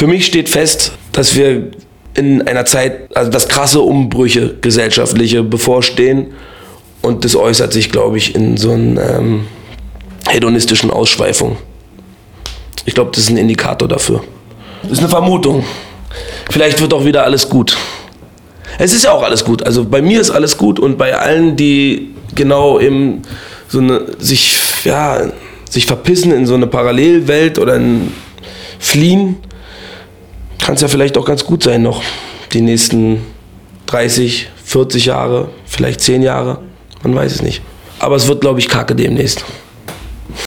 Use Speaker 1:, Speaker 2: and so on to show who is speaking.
Speaker 1: Für mich steht fest, dass wir in einer Zeit, also dass krasse Umbrüche gesellschaftliche bevorstehen und das äußert sich, glaube ich, in so einer hedonistischen Ausschweifung. Ich glaube, das ist ein Indikator dafür. Das ist eine Vermutung. Vielleicht wird auch wieder alles gut. Es ist ja auch alles gut. Also bei mir ist alles gut und bei allen, die genau eben sich verpissen in so eine Parallelwelt oder fliehen, kann es ja vielleicht auch ganz gut sein noch. Die nächsten 30, 40 Jahre, vielleicht 10 Jahre. Man weiß es nicht. Aber es wird, glaube ich, kacke demnächst.